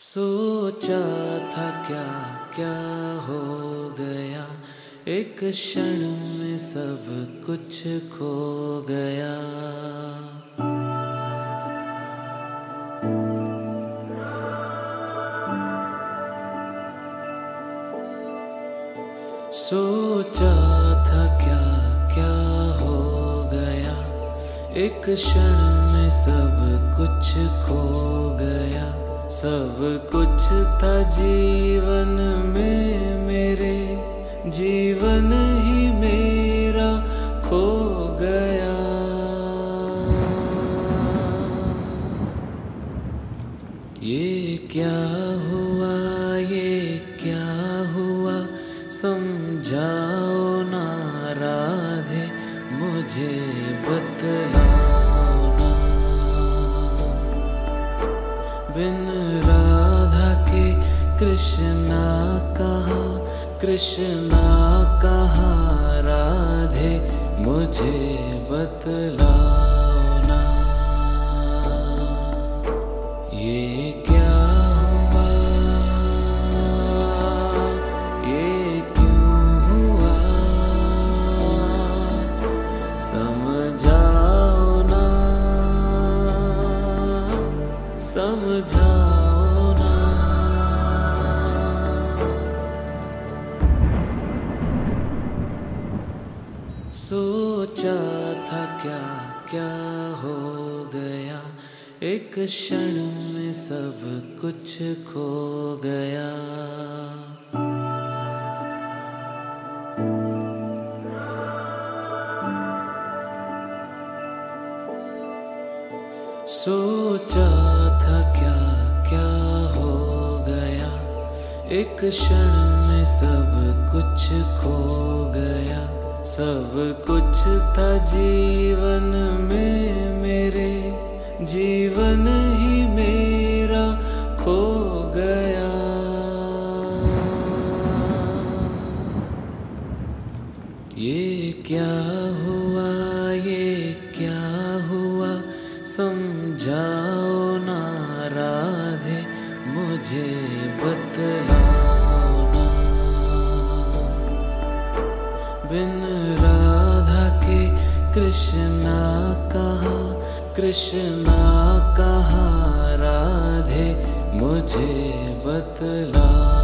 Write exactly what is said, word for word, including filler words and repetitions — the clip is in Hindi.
सोचा था क्या क्या हो गया, एक क्षण में सब कुछ खो गया। सोचा था क्या क्या हो गया, एक क्षण में सब कुछ खो गया। सब कुछ था जीवन में मेरे, जीवन ही मेरा खो गया। ये क्या हुआ, ये क्या हुआ, समझाओ ना राधे, मुझे बतलाओ ना। बिन राधा के कृष्णा कहा, कृष्णा कहा राधे, मुझे बतलाओ ना। ये क्या हुआ, ये क्यों हुआ, समझाओ ना, समझाओ ना। सोचा था क्या क्या हो गया, एक क्षण में सब कुछ खो गया। सोचा था क्या क्या हो गया, एक क्षण में सब कुछ खो गया। सब कुछ था जीवन में मेरे, जीवन ही मेरा खो गया। ये क्या हुआ, ये क्या हुआ, समझाओ ना राधे, मुझे बतलाओ ना। बिन राधा के कृष्णा कहा, कृष्णा कहा राधे, मुझे बतलाओ।